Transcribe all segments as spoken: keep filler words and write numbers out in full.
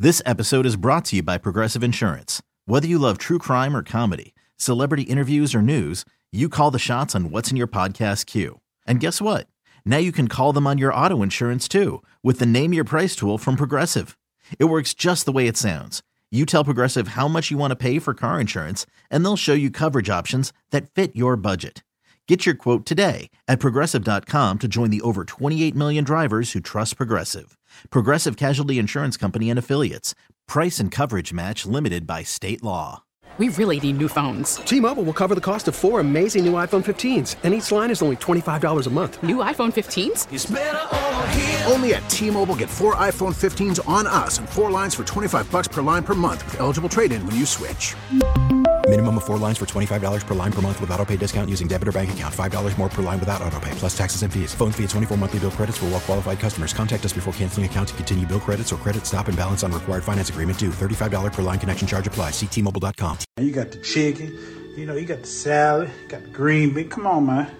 This episode is brought to you by Progressive Insurance. Whether you love true crime or comedy, celebrity interviews or news, you call the shots on what's in your podcast queue. And guess what? Now you can call them on your auto insurance too with the Name Your Price tool from Progressive. It works just the way it sounds. You tell Progressive how much you want to pay for car insurance, and they'll show you coverage options that fit your budget. Get your quote today at Progressive dot com to join the over twenty-eight million drivers who trust Progressive. Progressive Casualty Insurance Company and Affiliates. Price and coverage match limited by state law. We really need new phones. T-Mobile will cover the cost of four amazing new iPhone fifteens, and each line is only twenty-five dollars a month. New iPhone fifteens? It's better over here. Only at T-Mobile, get four iPhone fifteens on us and four lines for twenty-five bucks per line per month with eligible trade-in when you switch. Minimum of four lines for twenty-five dollars per line per month with autopay discount using debit or bank account. five dollars more per line without autopay, plus taxes and fees. Phone fee at twenty-four monthly bill credits for well-qualified customers. Contact us before canceling account to continue bill credits or credit stop and balance on required finance agreement due. thirty-five dollars per line connection charge applies. See T Mobile dot com. You got the chicken, you know, you got the salad, you got the green bean. Come on, man.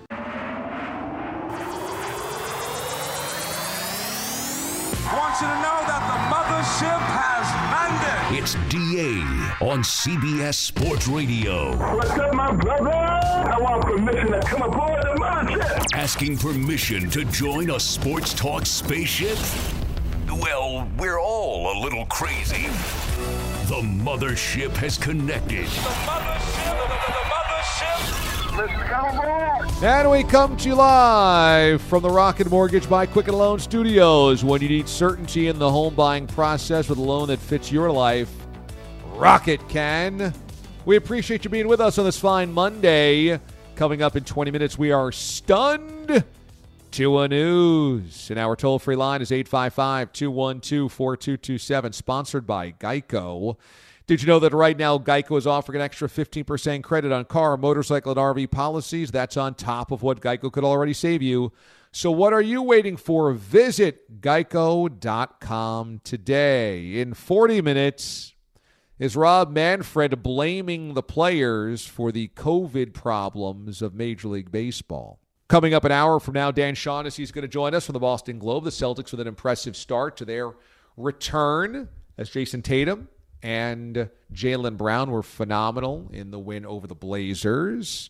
I want you to know that the mothership has landed. It's D A on C B S Sports Radio. What's up, my brother? I want permission to come aboard the mothership. Asking permission to join a sports talk spaceship? Well, we're all a little crazy. The mothership has connected. The mothership, the, the, the mothership. Let's come aboard. And we come to you live from the Rocket Mortgage by Quicken Loan Studios. When you need certainty in the home buying process with a loan that fits your life, Rocket can. We appreciate you being with us on this fine Monday. Coming up in twenty minutes, we are stunned to a news. And our toll-free line is eight five five, two one two, four two two seven, sponsored by Geico. Did you know that right now Geico is offering an extra fifteen percent credit on car, motorcycle, and R V policies? That's on top of what Geico could already save you. So what are you waiting for? Visit geico dot com today. In forty minutes, is Rob Manfred blaming the players for the COVID problems of Major League Baseball. Coming up an hour from now, Dan Shaughnessy is going to join us from the Boston Globe. The Celtics with an impressive start to their return as Jason Tatum and Jaylen Brown were phenomenal in the win over the Blazers.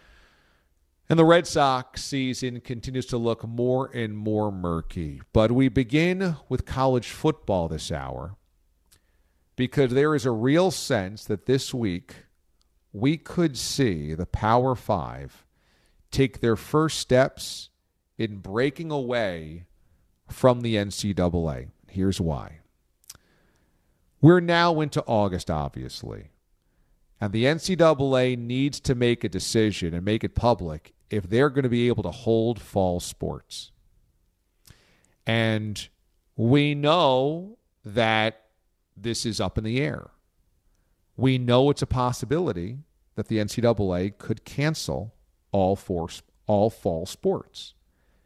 And the Red Sox season continues to look more and more murky. But we begin with college football this hour because there is a real sense that this week we could see the Power Five take their first steps in breaking away from the N C double A. Here's why. We're now into August, obviously, and the N C double A needs to make a decision and make it public if they're going to be able to hold fall sports. And we know that this is up in the air. We know it's a possibility that the N C double A could cancel all four, all fall sports.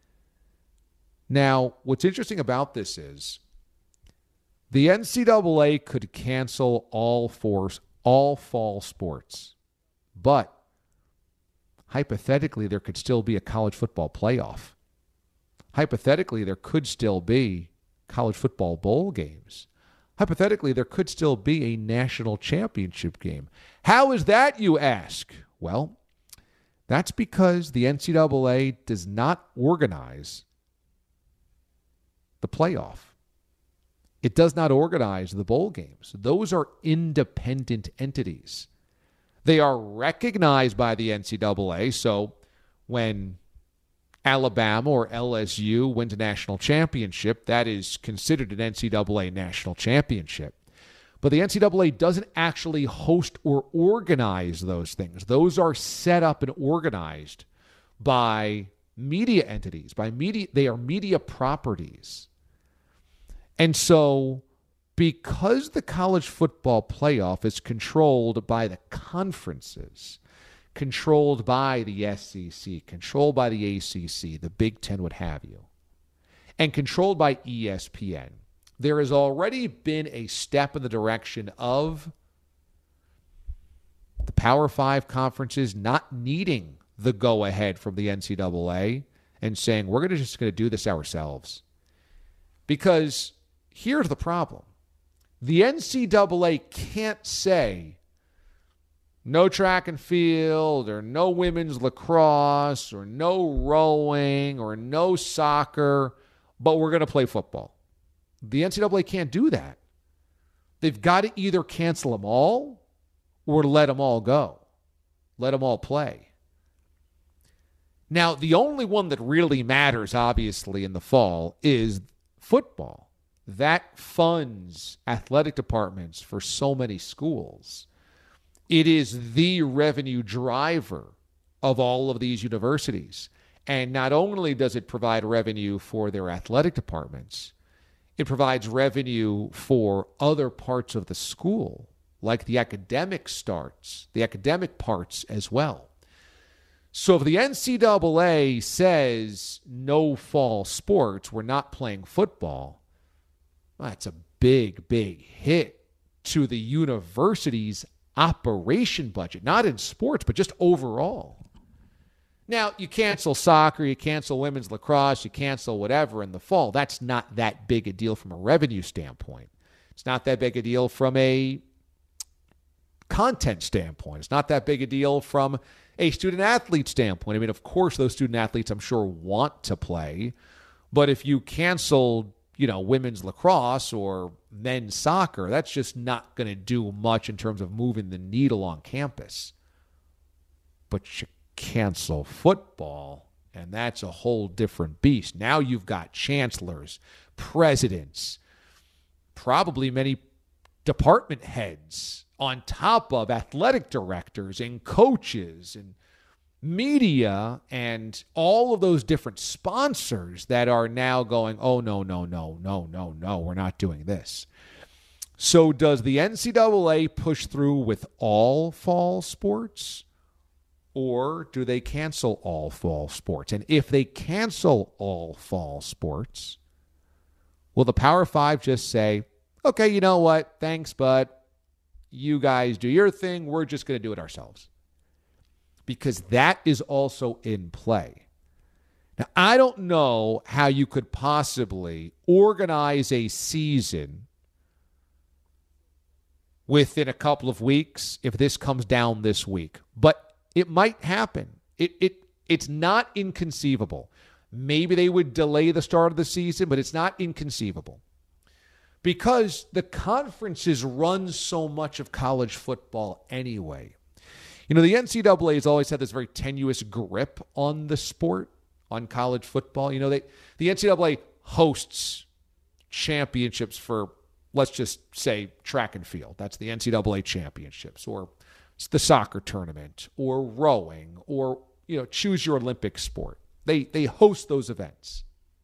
Now, what's interesting about this is the N C double A could cancel all four, all fall sports, but hypothetically, there could still be a college football playoff. Hypothetically, there could still be college football bowl games. Hypothetically, there could still be a national championship game. How is that, you ask? Well, that's because the N C double A does not organize the playoff. It does not organize the bowl games. Those are independent entities. They are recognized by the N C double A. So when Alabama or L S U wins a national championship, that is considered an N C double A national championship. But the N C double A doesn't actually host or organize those things. Those are set up and organized by media entities, by media. They are media properties. And so because the college football playoff is controlled by the conferences, controlled by the S E C, controlled by the A C C, the Big Ten, what have you, and controlled by E S P N, there has already been a step in the direction of the Power Five conferences not needing the go-ahead from the N C double A and saying, we're gonna just going to do this ourselves. Because here's the problem. The N C double A can't say no track and field or no women's lacrosse or no rowing or no soccer, but we're going to play football. The N C double A can't do that. They've got to either cancel them all or let them all go. Let them all play. Now, the only one that really matters, obviously, in the fall is football. That funds athletic departments for so many schools. It is the revenue driver of all of these universities. And not only does it provide revenue for their athletic departments, it provides revenue for other parts of the school, like the academic starts, the academic parts as well. So if the N C double A says no fall sports, we're not playing football, well, that's a big, big hit to the university's operation budget, not in sports, but just overall. Now, you cancel soccer, you cancel women's lacrosse, you cancel whatever in the fall. That's not that big a deal from a revenue standpoint. It's not that big a deal from a content standpoint. It's not that big a deal from a student-athlete standpoint. I mean, of course, those student-athletes, I'm sure, want to play. But if you cancel, you know, women's lacrosse or men's soccer, that's just not going to do much in terms of moving the needle on campus. But you cancel football, and that's a whole different beast. Now you've got chancellors, presidents, probably many department heads on top of athletic directors and coaches and media and all of those different sponsors that are now going, oh, no, no, no, no, no, no, we're not doing this. So does the N C double A push through with all fall sports? Or do they cancel all fall sports? And if they cancel all fall sports, will the Power Five just say, okay, you know what? Thanks, bud. You guys do your thing. We're just going to do it ourselves. Because that is also in play. Now, I don't know how you could possibly organize a season within a couple of weeks if this comes down this week. But it might happen. It it it's not inconceivable. Maybe they would delay the start of the season, but it's not inconceivable. Because the conferences run so much of college football anyway. You know, the N C double A has always had this very tenuous grip on the sport, on college football. You know, they the N C double A hosts championships for, let's just say, track and field. That's the N C double A championships, or it's the soccer tournament, or rowing, or, you know, choose your Olympic sport. They they host those events.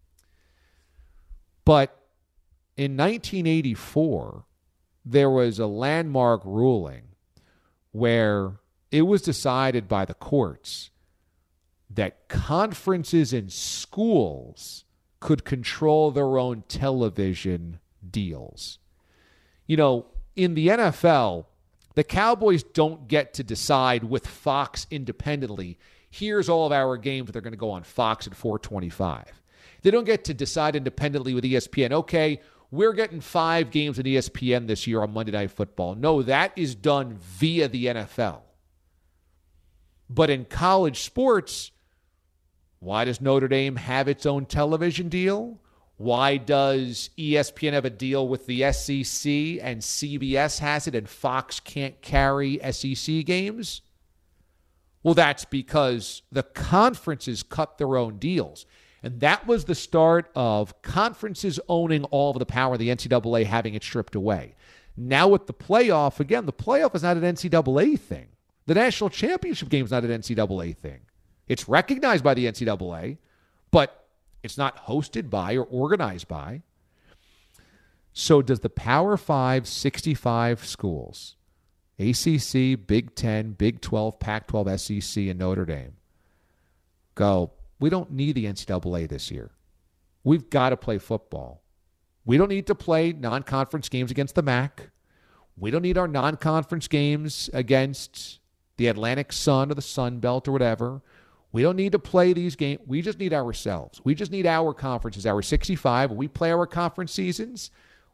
But in nineteen eighty-four, there was a landmark ruling where it was decided by the courts that conferences and schools could control their own television deals. You know, in the N F L, the Cowboys don't get to decide with Fox independently, here's all of our games that are going to go on Fox at four twenty-five. They don't get to decide independently with E S P N, okay, we're getting five games at E S P N this year on Monday Night Football. No, that is done via the N F L. But in college sports, why does Notre Dame have its own television deal? Why does E S P N have a deal with the S E C and C B S has it and Fox can't carry S E C games? Well, that's because the conferences cut their own deals. And that was the start of conferences owning all of the power, the N C double A having it stripped away. Now with the playoff, again, the playoff is not an N C double A thing. The national championship game is not an N C double A thing. It's recognized by the N C double A, but it's not hosted by or organized by. So does the Power Five, sixty-five schools, A C C, Big Ten, Big twelve, Pac twelve, S E C, and Notre Dame, go, we don't need the N C double A this year. We've got to play football. We don't need to play non-conference games against the M A C. We don't need our non-conference games against the Atlantic Sun or the Sun Belt or whatever. We don't need to play these games. We just need ourselves. We just need our conferences, our sixty-five. When we play our conference seasons,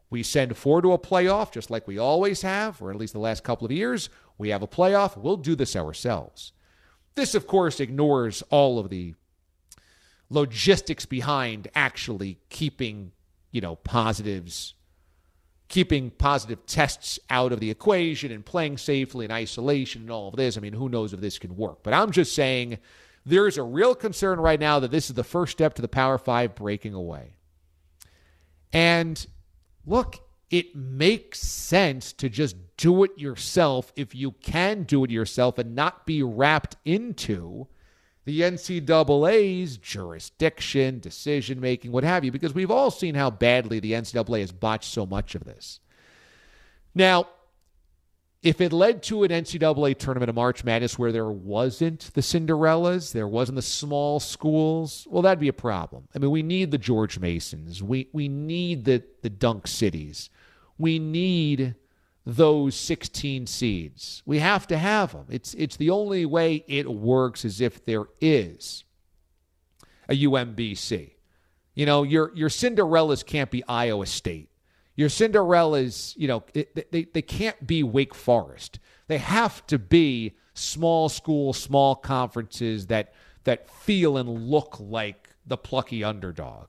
We send four to a playoff, just like we always have, or at least the last couple of years. We have a playoff. We'll do this ourselves. This, of course, ignores all of the logistics behind actually keeping, you know, positives, keeping positive tests out of the equation and playing safely in isolation and all of this. I mean, who knows if this can work? But I'm just saying there is a real concern right now that this is the first step to the Power Five breaking away. And look, it makes sense to just do it yourself if you can do it yourself and not be wrapped into the N C double A's jurisdiction, decision-making, what have you, because we've all seen how badly the N C double A has botched so much of this. Now, if it led to an N C double A tournament of March Madness where there wasn't the Cinderellas, there wasn't the small schools, well, that'd be a problem. I mean, we need the George Masons. We we need the, the Dunk Cities. We need those sixteen seeds. We have to have them. It's, it's the only way it works is if there is a U M B C. You know, your, your Cinderellas can't be Iowa State. Your Cinderellas, you know, it, they, they can't be Wake Forest. They have to be small school, small conferences that that feel and look like the plucky underdog.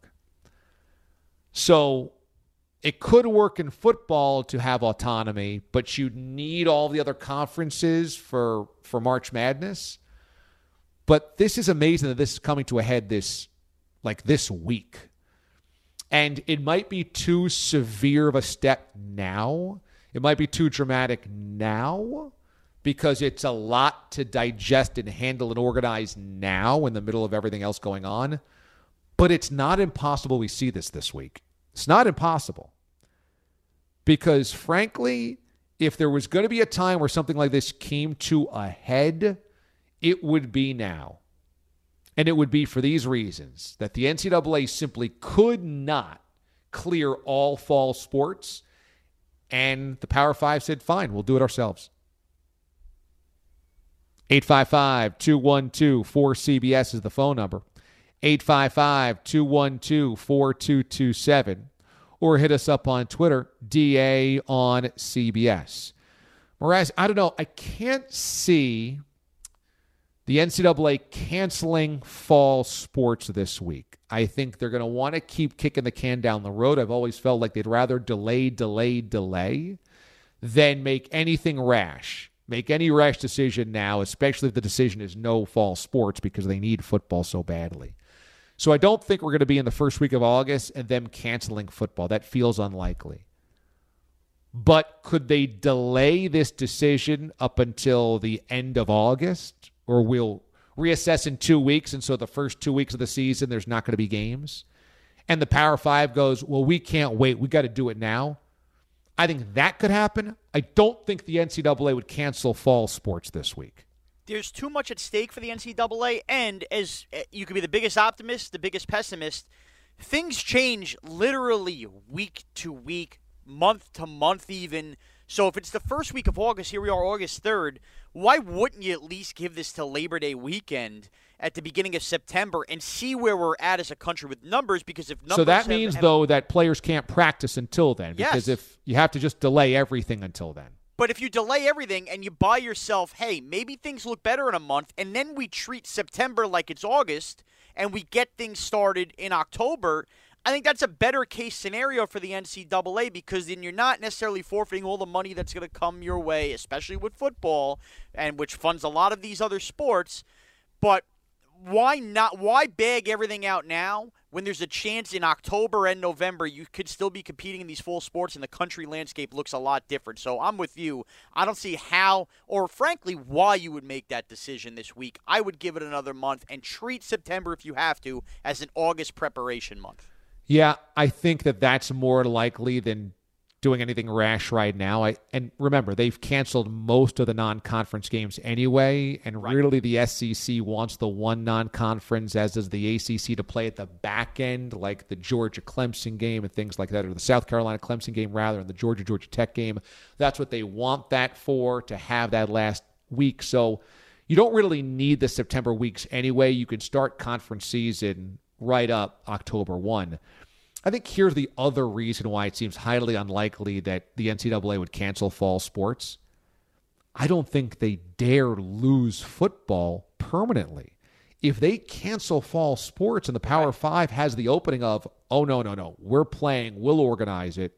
So it could work in football to have autonomy, but you need all the other conferences for, for March Madness. But this is amazing that this is coming to a head this, like this week. And it might be too severe of a step now. It might be too dramatic now because it's a lot to digest and handle and organize now in the middle of everything else going on. But it's not impossible we see this this week. It's not impossible. Because frankly, if there was going to be a time where something like this came to a head, it would be now. And it would be for these reasons, that the N C double A simply could not clear all fall sports, and the Power Five said, fine, we'll do it ourselves. eight five five, two one two, four C B S is the phone number. eight five five, two one two, four two two seven. Or hit us up on Twitter, D A on C B S. Mraz, I don't know, I can't see the N C double A canceling fall sports this week. I think they're going to want to keep kicking the can down the road. I've always felt like they'd rather delay, delay, delay than make anything rash. Make any rash decision now, especially if the decision is no fall sports because they need football so badly. So I don't think we're going to be in the first week of August and them canceling football. That feels unlikely. But could they delay this decision up until the end of August? Or we'll reassess in two weeks, and so the first two weeks of the season, there's not going to be games. And the Power Five goes, well, we can't wait. We got to do it now. I think that could happen. I don't think the N C double A would cancel fall sports this week. There's too much at stake for the N C double A, and as you could be the biggest optimist, the biggest pessimist, things change literally week to week, month to month even. So if it's the first week of August, here we are August third, why wouldn't you at least give this to Labor Day weekend at the beginning of September and see where we're at as a country with numbers? Because if numbers So that have, means, have, though, that players can't practice until then. Because yes. if you have to just delay everything until then. But if you delay everything and you buy yourself, hey, maybe things look better in a month, and then we treat September like it's August and we get things started in October, I think that's a better case scenario for the N C double A because then you're not necessarily forfeiting all the money that's going to come your way, especially with football, and which funds a lot of these other sports. But why not? Why bag everything out now when there's a chance in October and November you could still be competing in these full sports and the country landscape looks a lot different? So I'm with you. I don't see how or frankly why you would make that decision this week. I would give it another month and treat September, if you have to, as an August preparation month. Yeah, I think that that's more likely than doing anything rash right now. I and remember, they've canceled most of the non-conference games anyway, and right. really the S E C wants the one non-conference, as does the A C C, to play at the back end, like the Georgia-Clemson game and things like that, or the South Carolina-Clemson game, rather, and the Georgia-Georgia Tech game. That's what they want that for, to have that last week. So you don't really need the September weeks anyway. You can start conference season right up October first. I think here's the other reason why it seems highly unlikely that the N C double A would cancel fall sports. I don't think they dare lose football permanently. If they cancel fall sports and the Power Five has the opening of, oh, no, no, no, we're playing, we'll organize it,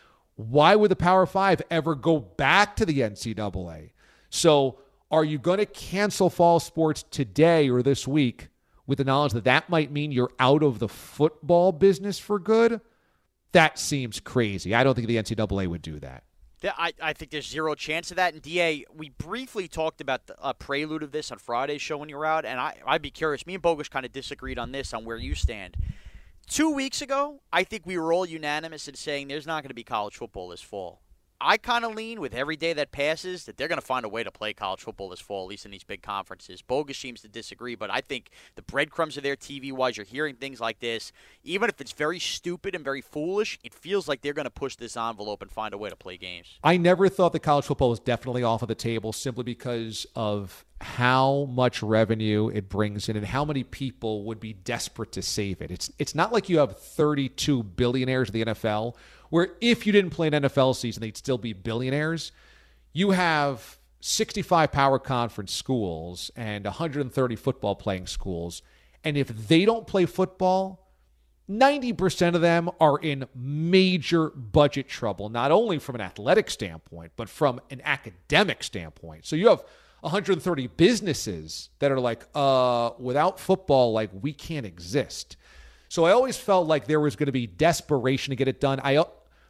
why would the Power Five ever go back to the N C double A? So are you going to cancel fall sports today or this week with the knowledge that that might mean you're out of the football business for good? That seems crazy. I don't think the N C double A would do that. I, I think there's zero chance of that. And, D A, we briefly talked about the uh, prelude of this on Friday's show when you were out, and I, I'd be curious. Me and Bogusch kind of disagreed on this, on where you stand. Two weeks ago, I think we were all unanimous in saying there's not going to be college football this fall. I kind of lean with every day that passes that they're going to find a way to play college football this fall, at least in these big conferences. Bogusch seems to disagree, but I think the breadcrumbs are there T V-wise. You're hearing things like this. Even if it's very stupid and very foolish, it feels like they're going to push this envelope and find a way to play games. I never thought that college football was definitely off of the table simply because of how much revenue it brings in and how many people would be desperate to save it. It's it's not like you have thirty-two billionaires in the N F L where if you didn't play an N F L season, they'd still be billionaires. You have sixty-five power conference schools and one hundred thirty football playing schools. And if they don't play football, ninety percent of them are in major budget trouble, not only from an athletic standpoint, but from an academic standpoint. So you have one hundred thirty businesses that are like, uh, without football, like we can't exist. So I always felt like there was going to be desperation to get it done. I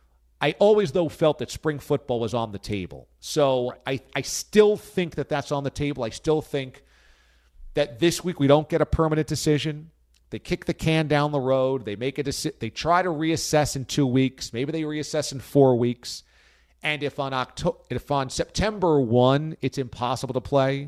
I always, though, felt that spring football was on the table. So right. I, I still think that that's on the table. I still think that this week we don't get a permanent decision. They kick the can down the road. They make a deci- They try to reassess in two weeks. Maybe they reassess in four weeks. And if on October, if on September first it's impossible to play,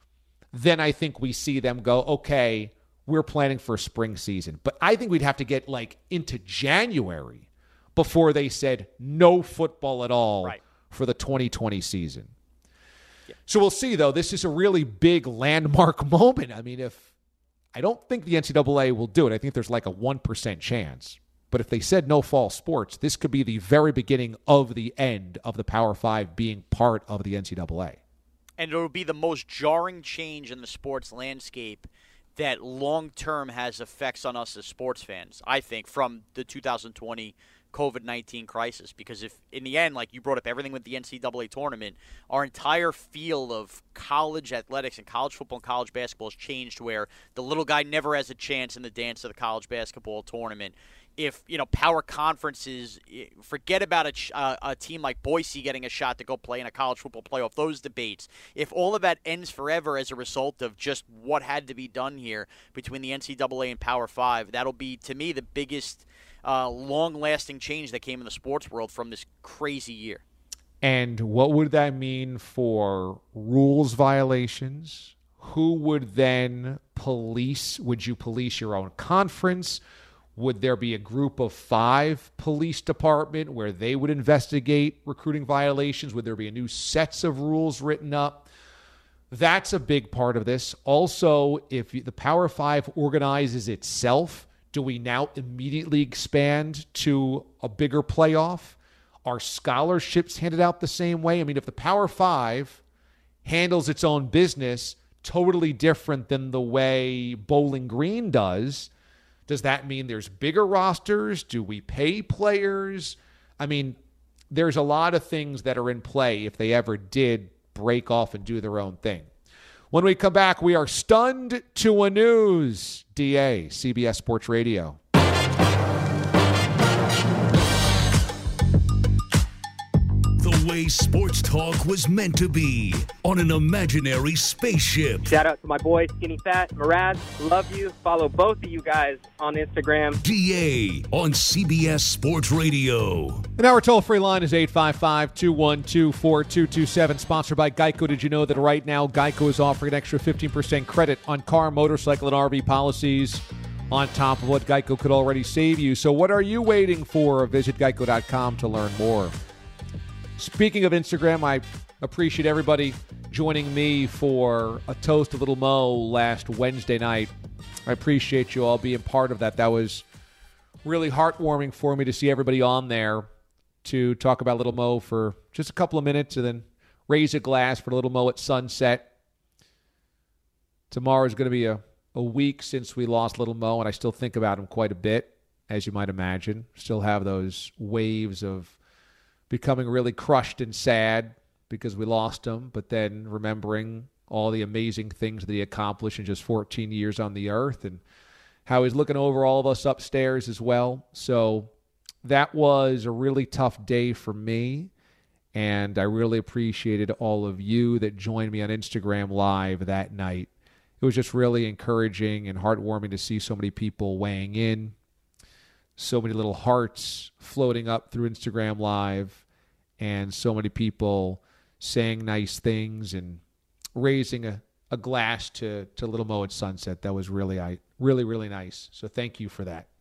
then I think we see them go, okay, we're planning for a spring season. But I think we'd have to get like into January before they said no football at all right. for the twenty twenty season. Yeah. So we'll see, though. This is a really big landmark moment. I mean, if I don't think the N C double A will do it. I think there's like a one percent chance. But if they said no fall sports, this could be the very beginning of the end of the Power Five being part of the N C double A. And it'll be the most jarring change in the sports landscape that long-term has effects on us as sports fans, I think, from the two thousand twenty covid nineteen crisis. Because if, in the end, like you brought up everything with the N C double A tournament, our entire field of college athletics and college football and college basketball has changed where the little guy never has a chance in the dance of the college basketball tournament. If, you know, power conferences, forget about a, uh, a team like Boise getting a shot to go play in a college football playoff, those debates. If all of that ends forever as a result of just what had to be done here between the N C double A and Power Five, that'll be, to me, the biggest uh, long-lasting change that came in the sports world from this crazy year. And what would that mean for rules violations? Who would then police? Would you police your own conference? Would there be a group of five police department where they would investigate recruiting violations? Would there be a new sets of rules written up? That's a big part of this. Also, if the Power Five organizes itself, do we now immediately expand to a bigger playoff? Are scholarships handed out the same way? I mean, if the Power Five handles its own business totally different than the way Bowling Green does, does that mean there's bigger rosters? Do we pay players? I mean, there's a lot of things that are in play if they ever did break off and do their own thing. When we come back, we are stunned to a news. D A, C B S Sports Radio. The way sports talk was meant to be on an imaginary spaceship. Shout out to my boy Skinny Fat, Mraz. Love you. Follow both of you guys on Instagram. D A on C B S Sports Radio. And our toll-free line is eight five five, two one two, four two two seven, sponsored by Geico. Did you know that right now Geico is offering an extra fifteen percent credit on car, motorcycle, and R V policies on top of what Geico could already save you? So what are you waiting for? Visit geico dot com to learn more. Speaking of Instagram, I appreciate everybody joining me for a Toast to Little Mo last Wednesday night. I appreciate you all being part of that. That was really heartwarming for me to see everybody on there to talk about Little Mo for just a couple of minutes and then raise a glass for Little Mo at sunset. Tomorrow is going to be a, a week since we lost Little Mo, and I still think about him quite a bit, as you might imagine. Still have those waves of becoming really crushed and sad because we lost him, but then remembering all the amazing things that he accomplished in just fourteen years on the earth and how he's looking over all of us upstairs as well. So that was a really tough day for me, and I really appreciated all of you that joined me on Instagram Live that night. It was just really encouraging and heartwarming to see so many people weighing in, so many little hearts floating up through Instagram Live, and so many people saying nice things and raising a, a glass to, to Little Mo at sunset. That was really, I, really, really nice. So thank you for that.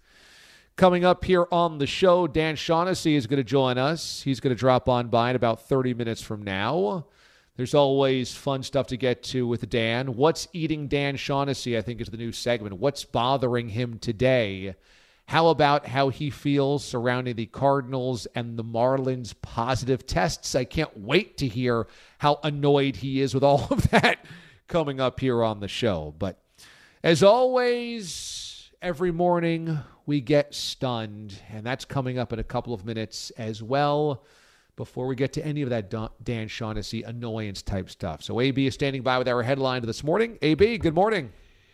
Coming up here on the show, Dan Shaughnessy is going to join us. He's going to drop on by in about thirty minutes from now. There's always fun stuff to get to with Dan. What's eating Dan Shaughnessy, I think, is the new segment. What's bothering him today? How about how he feels surrounding the Cardinals and the Marlins positive tests? I can't wait to hear how annoyed he is with all of that coming up here on the show. But as always, every morning we get stunned, and that's coming up in a couple of minutes as well before we get to any of that Dan Shaughnessy annoyance type stuff. So A B is standing by with our headline this morning. A B, good morning.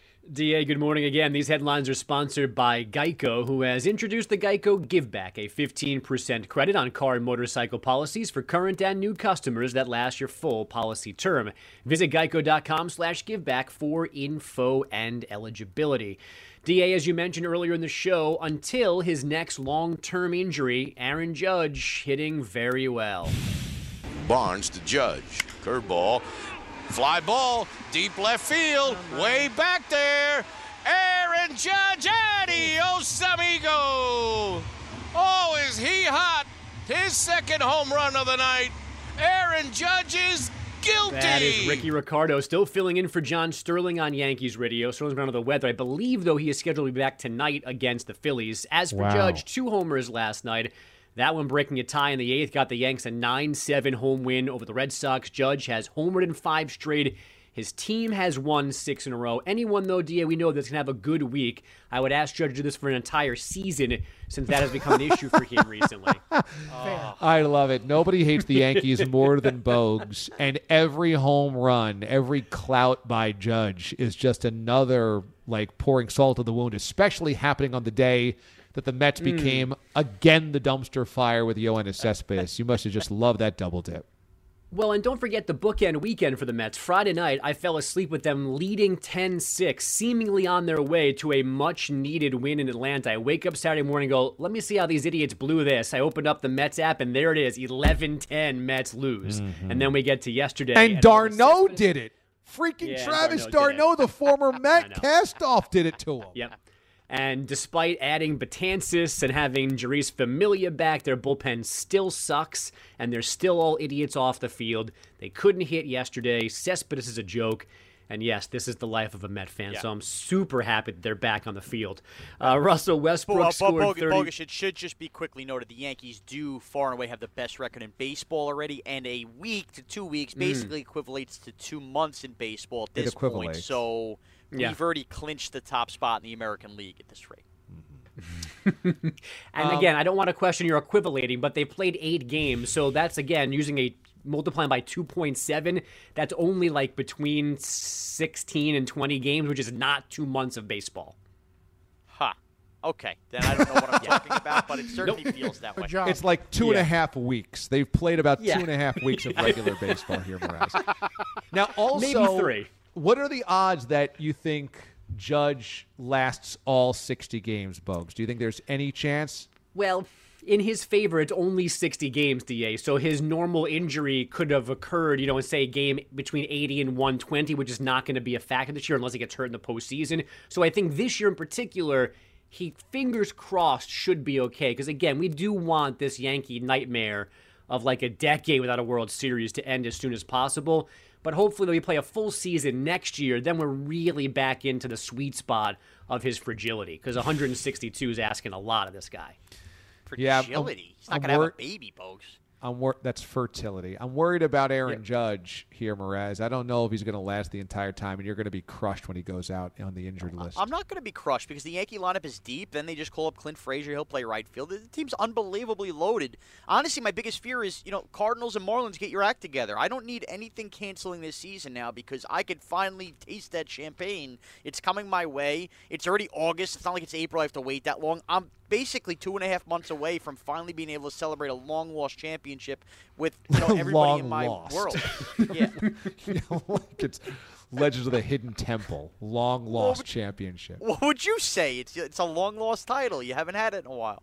D A, good morning again. These headlines are sponsored by Geico, who has introduced the Geico Give Back, a fifteen percent credit on car and motorcycle policies for current and new customers that last your full policy term. Visit geico.com slash giveback for info and eligibility. D A, as you mentioned earlier in the show, until his next long-term injury, Aaron Judge hitting very well. Barnes to Judge. Curveball. Fly ball, deep left field, way back there. Aaron Judge, adios, amigo. Oh, is he hot? His second home run of the night. Aaron Judge is guilty. That is Ricky Ricardo still filling in for John Sterling on Yankees radio. Sterling's been under the weather. I believe, though, he is scheduled to be back tonight against the Phillies. As for Wow. Judge, two homers last night. That one breaking a tie in the eighth got the Yanks a nine seven home win over the Red Sox. Judge has homered in five straight. His team has won six in a row. Anyone, though, D A, we know that's going to have a good week. I would ask Judge to do this for an entire season since that has become an issue for him recently. Oh. I love it. Nobody hates the Yankees more than Bogues. And every home run, every clout by Judge is just another, like, pouring salt to the wound, especially happening on the day that the Mets became, mm. again, the dumpster fire with Yoenis Cespedes. You must have just loved that double dip. Well, and don't forget the bookend weekend for the Mets. Friday night, I fell asleep with them leading ten six, seemingly on their way to a much-needed win in Atlanta. I wake up Saturday morning and go, let me see how these idiots blew this. I opened up the Mets app, and there it is, eleven ten Mets lose. Mm-hmm. And then we get to yesterday. And, and d'Arnaud did it. Freaking yeah, Travis d'Arnaud, d'Arnaud, the former Met cast-off, did it to him. Yep. And despite adding Betances and having Jeurys Familia back, their bullpen still sucks, and they're still all idiots off the field. They couldn't hit yesterday. Cespedes is a joke. And yes, this is the life of a Met fan, yeah. So I'm super happy that they're back on the field. Uh, Russell Westbrook well, scored Bogus, thirty. Bogus, it should just be quickly noted the Yankees do far and away have the best record in baseball already, and a week to two weeks basically mm. equivalates to two months in baseball at this point. So we've yeah. already clinched the top spot in the American League at this rate. and um, again, I don't want to question your equivalating, but they played eight games, so that's, again, using a multiplying by two point seven, that's only like between sixteen and twenty games, which is not two months of baseball. Ha. Huh. Okay. Then I don't know what I'm talking about, but it certainly nope. feels that way. It's like two yeah. and a half weeks. They've played about yeah. two and a half weeks of regular baseball here, Mraz. Now, also, maybe three. What are the odds that you think Judge lasts all sixty games, Bogues? Do you think there's any chance? Well, in his favor, it's only sixty games, D A, so his normal injury could have occurred, you know, in, say, a game between eighty and one twenty, which is not going to be a factor this year unless he gets hurt in the postseason. So I think this year in particular, he, fingers crossed, should be okay, because, again, we do want this Yankee nightmare of like a decade without a World Series to end as soon as possible. But hopefully we play a full season next year. Then we're really back into the sweet spot of his fragility, because one hundred sixty-two is asking a lot of this guy. Fragility? Yeah, He's not going to have a baby, folks. I'm wor- that's fertility. I'm worried about Aaron yeah. Judge here, Mraz. I don't know if he's going to last the entire time, and you're going to be crushed when he goes out on the injured list. I'm not going to be crushed because the Yankee lineup is deep. Then they just call up Clint Frazier. He'll play right field. The team's unbelievably loaded. Honestly, my biggest fear is, you know, Cardinals and Marlins, get your act together. I don't need anything canceling this season now because I could finally taste that champagne. It's coming my way. It's already August. It's not like it's April. I have to wait that long. I'm basically two and a half months away from finally being able to celebrate a long-lost championship with, you know, everybody in my lost. world. Yeah. You know, like it's Legends of the Hidden Temple, long-lost would, championship. What would you say? It's it's a long-lost title. You haven't had it in a while.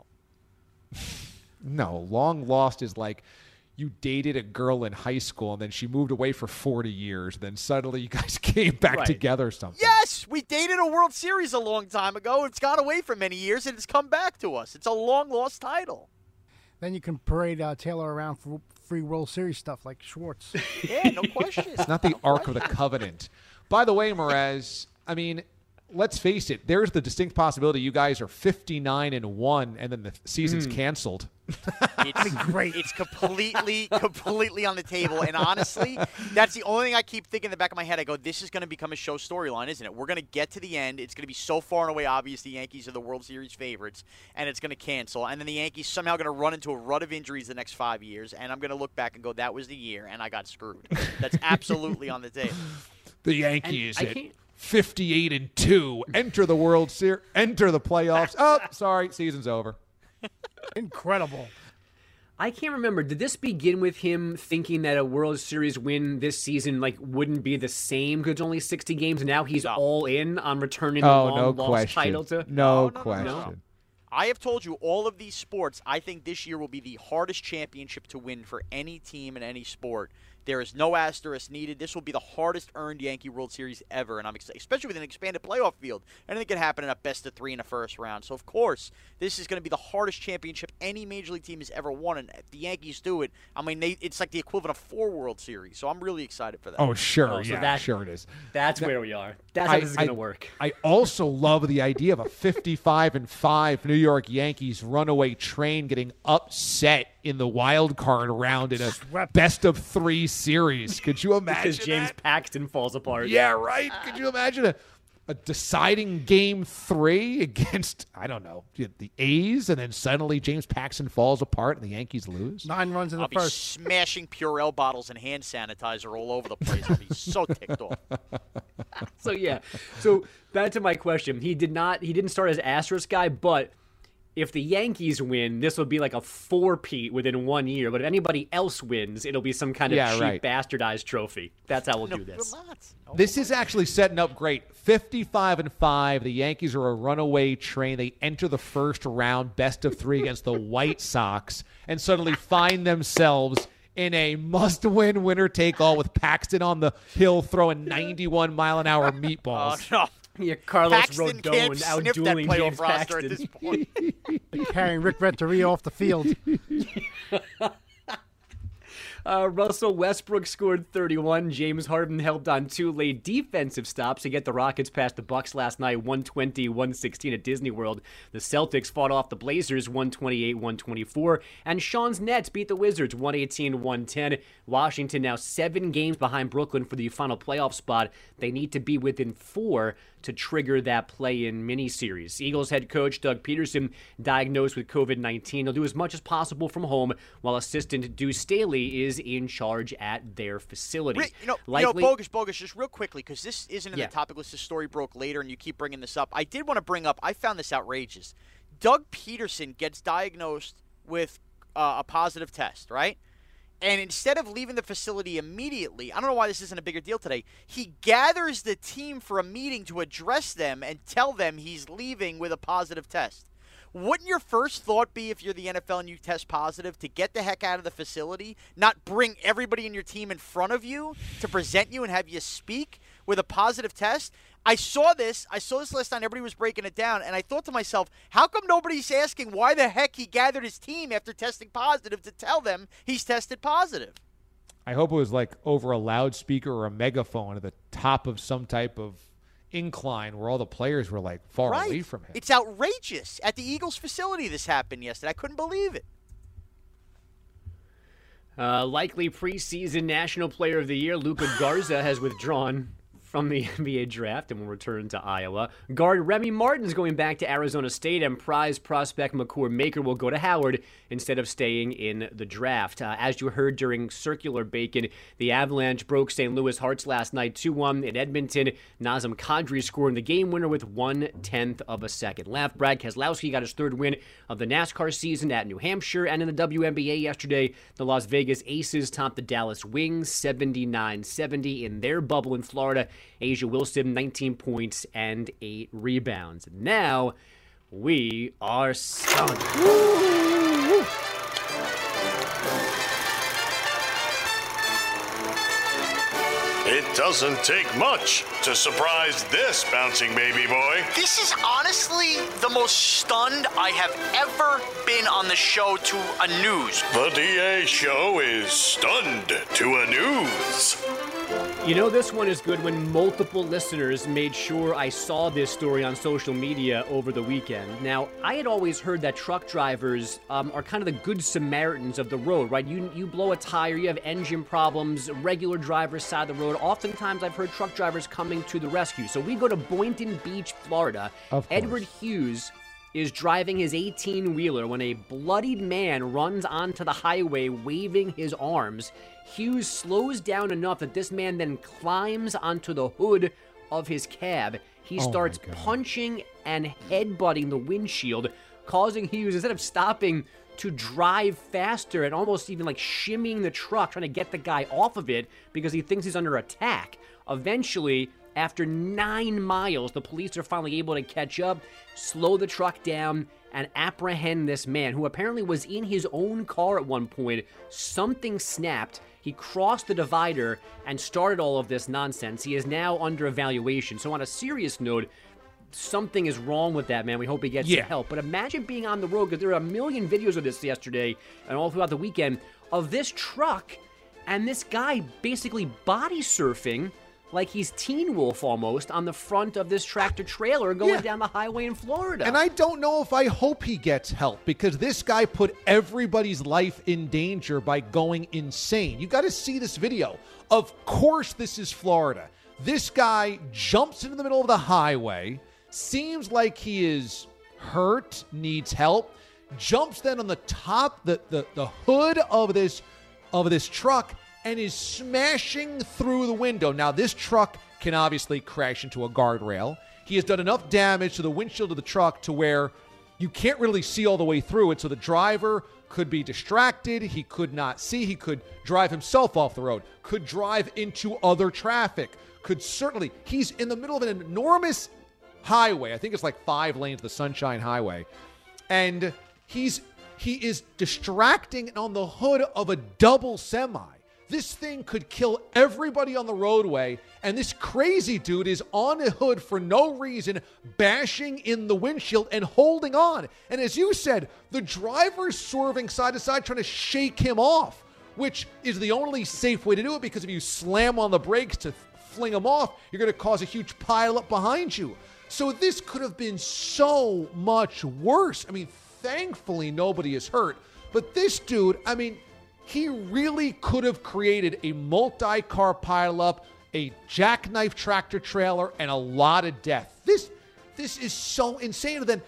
No, long-lost is like you dated a girl in high school and then she moved away for forty years. Then suddenly you guys came back right. together or something. Yes, we dated a World Series a long time ago. It's gone away for many years, and it's come back to us. It's a long-lost title. Then you can parade uh, Taylor around for free World Series stuff like Schwartz. Yeah, no question. It's not the Ark of the Covenant. By the way, Mraz, I mean, let's face it. There's the distinct possibility you guys are fifty-nine and one, and then the season's mm. canceled. It's great. It's completely, completely on the table. And honestly, that's the only thing I keep thinking in the back of my head. I go, this is going to become a show storyline, isn't it? We're going to get to the end. It's going to be so far and away obvious the Yankees are the World Series favorites, and it's going to cancel. And then the Yankees somehow going to run into a rut of injuries the next five years, and I'm going to look back and go, that was the year, and I got screwed. That's absolutely on the table. The Yankees at fifty-eight and two enter the World Series, enter the playoffs. Oh, sorry, season's over. Incredible. I can't remember. Did this begin with him thinking that a World Series win this season like wouldn't be the same because it's only sixty games, and now he's no. all in on returning the oh, long no lost question. title to? No, no, no question. No, no. I have told you all of these sports, I think this year will be the hardest championship to win for any team in any sport. There is no asterisk needed. This will be the hardest earned Yankee World Series ever, and I'm excited, especially with an expanded playoff field. Anything can happen in a best of three in the first round. So, of course, this is going to be the hardest championship any Major League team has ever won, and if the Yankees do it, I mean, they, it's like the equivalent of four World Series. So I'm really excited for that. Oh, sure. Oh, so yeah, that, sure it is. That's now, where we are. That's how I, this is going to I, work. I also love the idea of a fifty-five and five New York Yankees runaway train getting upset in the wild card round in a Swept. best of three series. Could you imagine Because James that? Paxton falls apart. Yeah, right. Could you imagine a, a deciding game three against, I don't know, the A's, and then suddenly James Paxton falls apart and the Yankees lose? Nine runs in I'll the be first. smashing Purell bottles and hand sanitizer all over the place. I'll be so ticked off. So, yeah. So, back to my question. He did not, he didn't start as asterisk guy, but if the Yankees win, this will be like a four-peat within one year. But if anybody else wins, it'll be some kind of yeah, cheap right. bastardized trophy. That's how we'll no, do this. No, this is actually setting up great. fifty-five and five. The Yankees are a runaway train. They enter the first round, best of three against the White Sox, and suddenly find themselves in a must-win winner-take-all with Paxton on the hill throwing ninety-one mile an hour meatballs. Oh, no. Yeah, Carlos Paxton Rodon can't sniff that outdueling playoff James roster Paxton. at this point. Carrying Rick Renteria off the field. Uh, Russell Westbrook scored thirty-one. James Harden helped on two late defensive stops to get the Rockets past the Bucks last night, one twenty to one sixteen at Disney World. The Celtics fought off the Blazers, one twenty-eight to one twenty-four. And Sean's Nets beat the Wizards, one eighteen to one ten. Washington now seven games behind Brooklyn for the final playoff spot. They need to be within four to trigger that play-in mini-series. Eagles head coach Doug Peterson diagnosed with covid nineteen. He'll do as much as possible from home, while assistant Deuce Staley is in charge at their facility. Rick, you know, Likely, you know, bogus, bogus, just real quickly, because this isn't in yeah. the topic list. This story broke later, and you keep bringing this up. I did want to bring up, I found this outrageous. Doug Peterson gets diagnosed with uh, a positive test, right? And instead of leaving the facility immediately, I don't know why this isn't a bigger deal today, he gathers the team for a meeting to address them and tell them he's leaving with a positive test. Wouldn't your first thought be, if you're the N F L and you test positive, to get the heck out of the facility, not bring everybody in your team in front of you to present you and have you speak with a positive test? I saw this. I saw this last night. Everybody was breaking it down, and I thought to myself, how come nobody's asking why the heck he gathered his team after testing positive to tell them he's tested positive? I hope it was like over a loudspeaker or a megaphone at the top of some type of incline where all the players were like far right. away from him. It's outrageous. At the Eagles facility this happened yesterday. I couldn't believe it. Uh, likely preseason National Player of the Year, Luka Garza has withdrawn from the N B A draft and will return to Iowa. Guard Remy Martin's going back to Arizona State, and prize prospect Makur Maker will go to Howard instead of staying in the draft. Uh, as you heard during Circular Bacon, the Avalanche broke Saint Louis Hearts last night two one in Edmonton. Nazem Kadri scoring the game winner with one-tenth of a second left. Brad Keselowski got his third win of the NASCAR season at New Hampshire, and in the W N B A yesterday, the Las Vegas Aces topped the Dallas Wings seventy-nine seventy in their bubble in Florida. Asia Wilson, nineteen points and eight rebounds. Now, we are stunned. Woo! It doesn't take much to surprise this bouncing baby boy. This is honestly the most stunned I have ever been on the show to a news. The D A show is stunned to a news. You know, this one is good when multiple listeners made sure I saw this story on social media over the weekend. Now, I had always heard that truck drivers um, are kind of the good Samaritans of the road, right? You you blow a tire, you have engine problems, regular drivers side of the road. Oftentimes, I've heard truck drivers coming to the rescue. So we go to Boynton Beach, Florida. Of course. Edward Hughes is driving his eighteen-wheeler when a bloodied man runs onto the highway waving his arms. Hughes slows down enough that this man then climbs onto the hood of his cab. He Oh, starts my God. punching and headbutting the windshield, causing Hughes, instead of stopping, to drive faster and almost even like shimmying the truck, trying to get the guy off of it because he thinks he's under attack. Eventually, after nine miles, the police are finally able to catch up, slow the truck down, and apprehend this man, who apparently was in his own car at one point. Something snapped. He crossed the divider and started all of this nonsense. He is now under evaluation. So on a serious note, something is wrong with that man. We hope he gets Yeah. some help. But imagine being on the road, because there are a million videos of this yesterday and all throughout the weekend, of this truck and this guy basically body surfing like he's Teen Wolf almost on the front of this tractor trailer going Yeah. down the highway in Florida. And I don't know if I hope he gets help, because this guy put everybody's life in danger by going insane. You got to see this video. Of course, this is Florida. This guy jumps into the middle of the highway, seems like he is hurt, needs help, jumps then on the top, the, the, the hood of this of this truck, and is smashing through the window. Now, this truck can obviously crash into a guardrail. He has done enough damage to the windshield of the truck to where you can't really see all the way through it, so the driver could be distracted. He could not see. He could drive himself off the road, could drive into other traffic, could certainly... He's in the middle of an enormous highway. I think it's like five lanes, the Sunshine Highway. And he's he is distracting on the hood of a double semi. This thing could kill everybody on the roadway, and this crazy dude is on the hood for no reason, bashing in the windshield and holding on. And as you said, the driver's swerving side to side, trying to shake him off, which is the only safe way to do it, because if you slam on the brakes to fling him off, you're going to cause a huge pileup behind you. So this could have been so much worse. I mean, thankfully, nobody is hurt. But this dude, I mean... he really could have created a multi-car pileup, a jackknife tractor trailer, and a lot of death. This this is so insane. And then,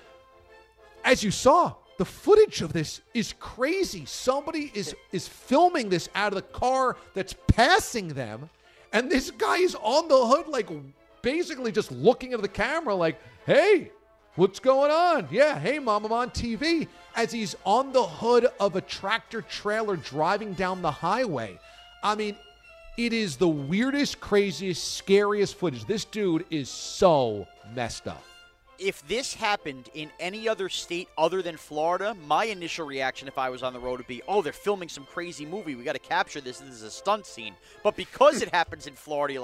as you saw, the footage of this is crazy. Somebody is, is filming this out of the car that's passing them, and this guy is on the hood, like, basically just looking at the camera like, hey, what's going on? Yeah, hey, Mom, I'm on T V. As he's on the hood of a tractor trailer driving down the highway. I mean, it is the weirdest, craziest, scariest footage. This dude is so messed up. If this happened in any other state other than Florida, my initial reaction if I was on the road would be, oh, they're filming some crazy movie. We got to capture this. This is a stunt scene. But because it happens in Florida, you're like,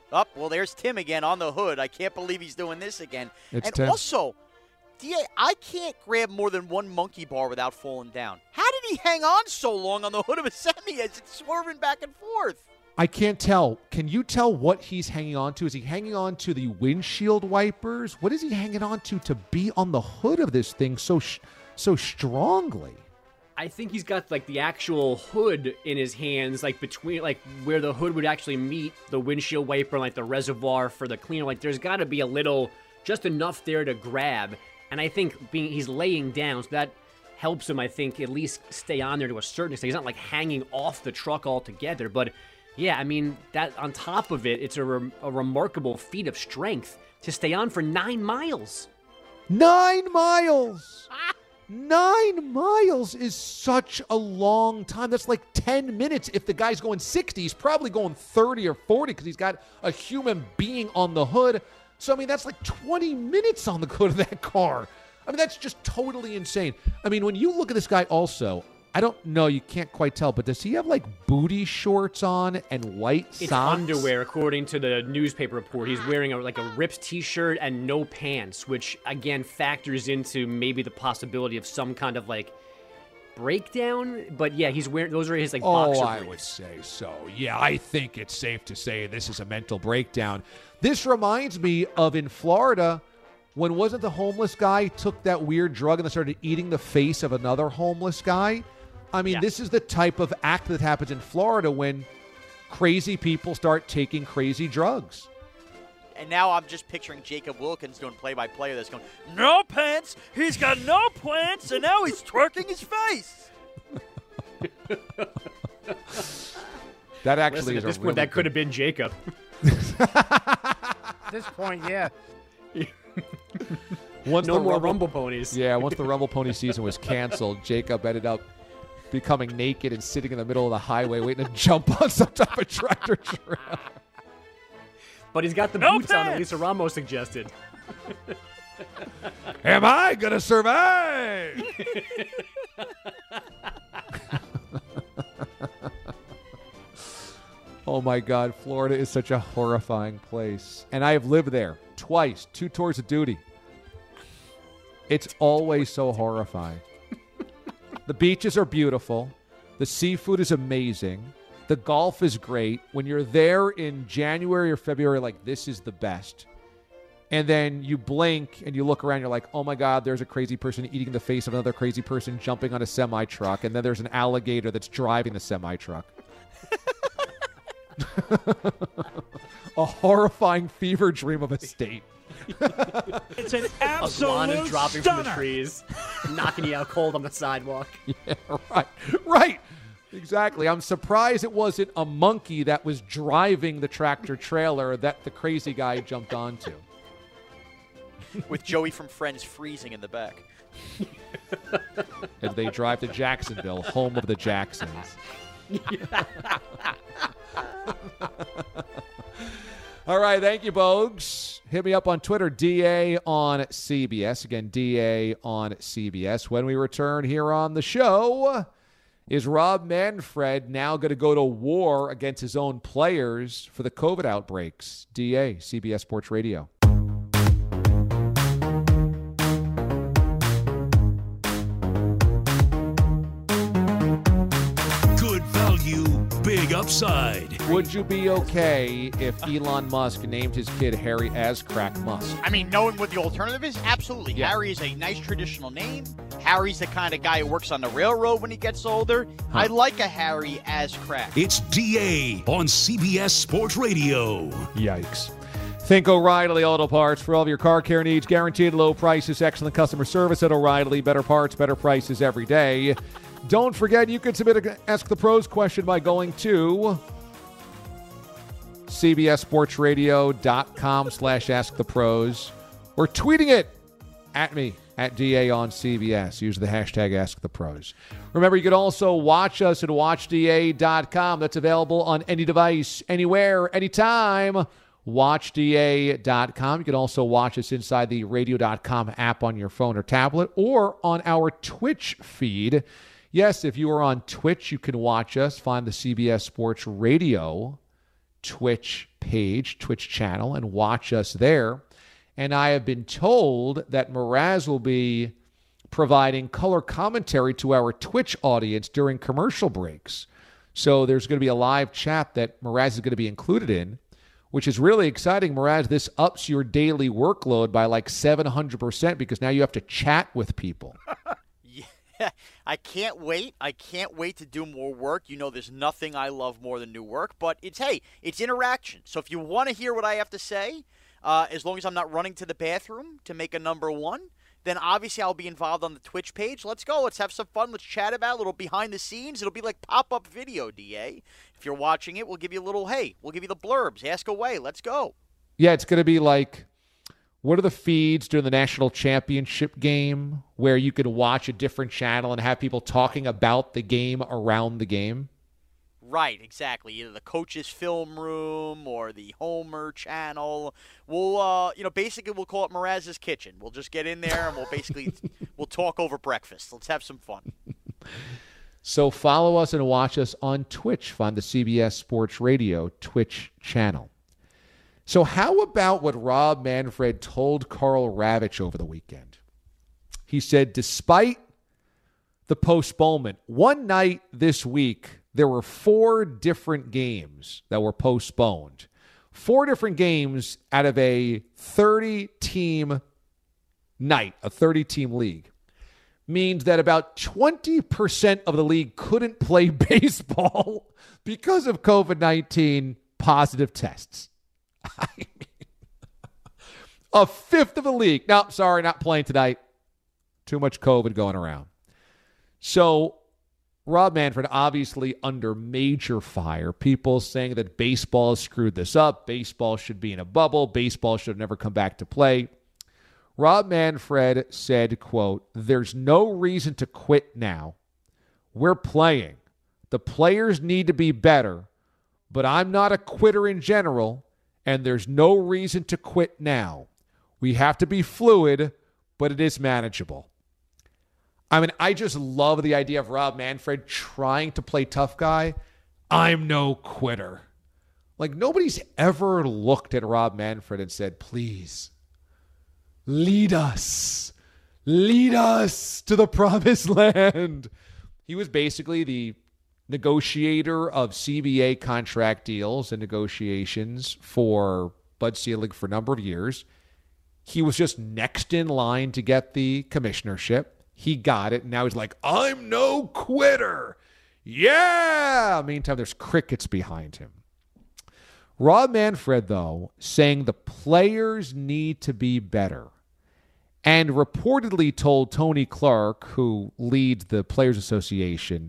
Up, oh, well, there's Tim again on the hood. I can't believe he's doing this again. It's and Tim. also, D A, I can't grab more than one monkey bar without falling down. How did he hang on so long on the hood of a semi as it's swerving back and forth? I can't tell. Can you tell what he's hanging on to? Is he hanging on to the windshield wipers? What is he hanging on to to be on the hood of this thing so sh- so strongly? I think he's got like the actual hood in his hands, like between like where the hood would actually meet the windshield wiper, like the reservoir for the cleaner. Like there's got to be a little, just enough there to grab. And I think being he's laying down, so that helps him, I think, at least stay on there to a certain extent. He's not like hanging off the truck altogether. But yeah, I mean, that on top of it, it's a, re- a remarkable feat of strength to stay on for nine miles. Nine miles! Nine miles is such a long time. That's like ten minutes. If the guy's going sixty, he's probably going thirty or forty because he's got a human being on the hood. So, I mean, that's like twenty minutes on the hood of that car. I mean, that's just totally insane. I mean, when you look at this guy also, I don't know, you can't quite tell, but does he have like booty shorts on and white It's socks? underwear, according to the newspaper report. He's wearing a, like a ripped T-shirt and no pants, which again factors into maybe the possibility of some kind of like breakdown. But yeah, he's wearing those are his like boxer Oh, I briefs. would say so. Yeah, I think it's safe to say this is a mental breakdown. This reminds me of in Florida when wasn't the homeless guy took that weird drug and then started eating the face of another homeless guy? I mean, Yeah. this is the type of act that happens in Florida when crazy people start taking crazy drugs. And now I'm just picturing Jacob Wilkins doing play-by-play of this, going, no pants, he's got no pants, and now he's twerking his face. That actually Listen, is at this a point, really that could good- have been Jacob. At this point, yeah. Once No the more Rumble, Rumble ponies. Yeah, once the Rumble Pony season was canceled, Jacob ended up becoming naked and sitting in the middle of the highway waiting to jump on some type of tractor trailer. But he's got the No boots on that pants! Lisa Ramos suggested. Am I going to survive? Oh my God, Florida is such a horrifying place. And I have lived there twice, two tours of duty. It's always so horrifying. The beaches are beautiful. The seafood is amazing. The golf is great. When you're there in January or February, like, this is the best. And then you blink and you look around, you're like, oh my God, there's a crazy person eating the face of another crazy person jumping on a semi-truck. And then there's an alligator that's driving the semi-truck. A horrifying fever dream of a state. It's an Iguanas absolute dropping from the stunner. trees, knocking you out cold on the sidewalk. Yeah, right. Right. Exactly. I'm surprised it wasn't a monkey that was driving the tractor trailer that the crazy guy jumped onto. With Joey from Friends freezing in the back. As they drive to Jacksonville, home of the Jacksons. All right, thank you, Bogues. Hit me up on Twitter, D A on C B S. Again, D A on C B S. When we return here on the show, is Rob Manfred now going to go to war against his own players for the COVID outbreaks? D A, C B S Sports Radio. Good value, big upside. Would you be okay if Elon Musk named his kid Harry Ascrack Musk? I mean, knowing what the alternative is, absolutely. Yeah. Harry is a nice traditional name. Harry's the kind of guy who works on the railroad when he gets older. Huh. I like a Harry as crack. It's D A on C B S Sports Radio. Yikes. Think O'Reilly Auto Parts for all of your car care needs. Guaranteed low prices, excellent customer service at O'Reilly. Better parts, better prices every day. Don't forget, you can submit an Ask the Pros question by going to cbssportsradio.com slash Ask the Pros or tweeting it at me, at D A on C B S. Use the hashtag Ask the Pros. Remember, you can also watch us at watch D A dot com. That's available on any device, anywhere, anytime. watch D A dot com. You can also watch us inside the radio dot com app on your phone or tablet or on our Twitch feed. Yes, if you are on Twitch, you can watch us. Find the C B S Sports Radio Twitch page, Twitch channel, and watch us there. And I have been told that Mraz will be providing color commentary to our Twitch audience during commercial breaks. So there's going to be a live chat that Mraz is going to be included in, which is really exciting. Mraz, this ups your daily workload by like seven hundred percent because now you have to chat with people. Yeah, I can't wait. I can't wait to do more work. You know, there's nothing I love more than new work, but it's, hey, it's interaction. So if you want to hear what I have to say, uh, as long as I'm not running to the bathroom to make a number one, then obviously I'll be involved on the Twitch page. Let's go. Let's have some fun. Let's chat about it. A little behind the scenes. It'll be like pop-up video, D A. If you're watching it, we'll give you a little, hey, we'll give you the blurbs. Ask away. Let's go. Yeah, it's going to be like, what are the feeds during the national championship game where you can watch a different channel and have people talking about the game around the game? Right, exactly. Either the coach's film room or the Homer channel. We'll, uh, you know, basically we'll call it Mraz's kitchen. We'll just get in there and we'll basically we'll talk over breakfast. Let's have some fun. So follow us and watch us on Twitch. Find the C B S Sports Radio Twitch channel. So how about what Rob Manfred told Karl Ravech over the weekend? He said, despite the postponement, one night this week, there were four different games that were postponed. Four different games out of a thirty-team night, a thirty-team league. Means that about twenty percent of the league couldn't play baseball because of covid nineteen positive tests. I mean, a fifth of the league. No, sorry, not playing tonight. Too much COVID going around. So Rob Manfred obviously under major fire. People saying that baseball has screwed this up. Baseball should be in a bubble. Baseball should have never come back to play. Rob Manfred said, quote, there's no reason to quit now. We're playing. The players need to be better, but I'm not a quitter in general, and there's no reason to quit now. We have to be fluid, but it is manageable. I mean, I just love the idea of Rob Manfred trying to play tough guy. I'm no quitter. Like, nobody's ever looked at Rob Manfred and said, please, lead us. Lead us to the promised land. He was basically the negotiator of C B A contract deals and negotiations for Bud Selig for a number of years. He was just next in line to get the commissionership. He got it, and now he's like, I'm no quitter. Yeah! Meantime, there's crickets behind him. Rob Manfred, though, saying the players need to be better, and reportedly told Tony Clark, who leads the Players Association,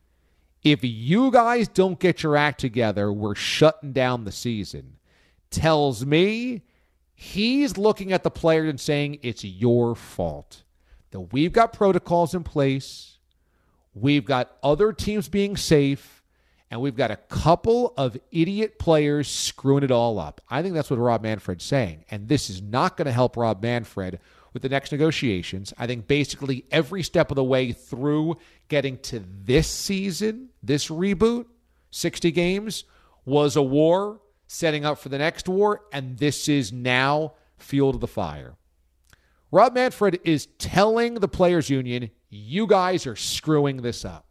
if you guys don't get your act together, we're shutting down the season. Tells me he's looking at the players and saying it's your fault. That we've got protocols in place, we've got other teams being safe, and we've got a couple of idiot players screwing it all up. I think that's what Rob Manfred's saying, and this is not going to help Rob Manfred with the next negotiations. I think basically every step of the way through getting to this season, this reboot, sixty games, was a war, setting up for the next war, and this is now fuel to the fire. Rob Manfred is telling the players' union, you guys are screwing this up.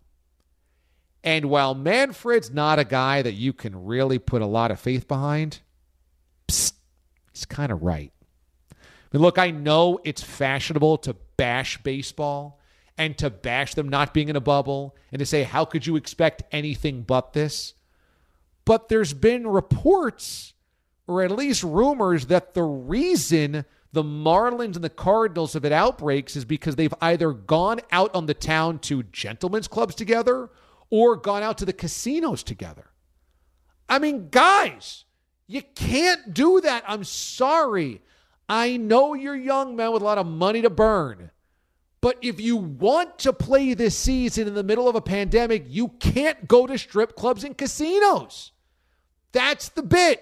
And while Manfred's not a guy that you can really put a lot of faith behind, psst, he's kind of right. I mean, look, I know it's fashionable to bash baseball and to bash them not being in a bubble and to say, how could you expect anything but this? But there's been reports, or at least rumors, that the reason the Marlins and the Cardinals have had outbreaks is because they've either gone out on the town to gentlemen's clubs together or gone out to the casinos together. I mean, guys, you can't do that. I'm sorry. I know you're young men with a lot of money to burn. But if you want to play this season in the middle of a pandemic, you can't go to strip clubs and casinos. That's the bit.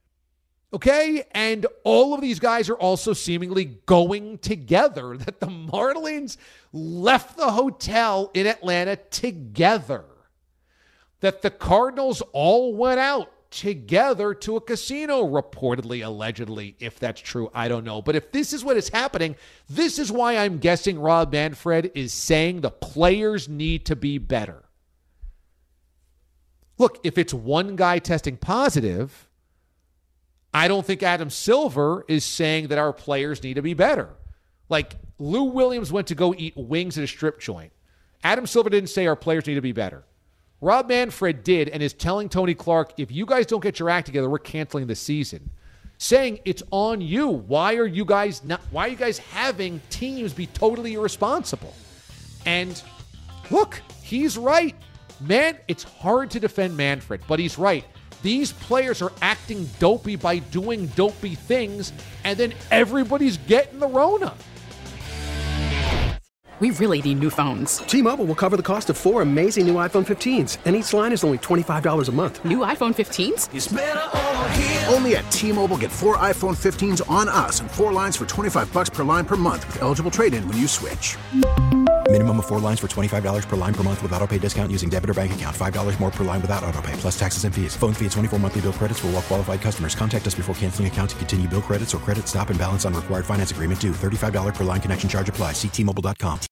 Okay? And all of these guys are also seemingly going together. That the Marlins left the hotel in Atlanta together. That the Cardinals all went out together to a casino, reportedly, allegedly. If that's true, I don't know. But if this is what is happening, this is why I'm guessing Rob Manfred is saying the players need to be better. Look, if it's one guy testing positive, I don't think Adam Silver is saying that our players need to be better. Like, Lou Williams went to go eat wings at a strip joint. Adam Silver didn't say our players need to be better. Rob Manfred did, and is telling Tony Clark, if you guys don't get your act together, we're canceling the season. Saying it's on you. Why are you guys not? Why are you guys having teams be totally irresponsible? And look, he's right. Man, it's hard to defend Manfred, but he's right. These players are acting dopey by doing dopey things, and then everybody's getting the Rona. We really need new phones. T-Mobile will cover the cost of four amazing new iPhone fifteens, and each line is only twenty-five dollars a month. New iPhone fifteens? It's better over here. Only at T-Mobile, get four iPhone fifteens on us and four lines for twenty-five bucks per line per month with eligible trade-in when you switch. Minimum of four lines for twenty-five dollars per line per month with autopay discount using debit or bank account. five dollars more per line without autopay, plus taxes and fees. Phone fee at twenty-four monthly bill credits for well-qualified customers. Contact us before canceling account to continue bill credits or credit stop and balance on required finance agreement due. thirty-five dollars per line connection charge applies. See T Mobile dot com.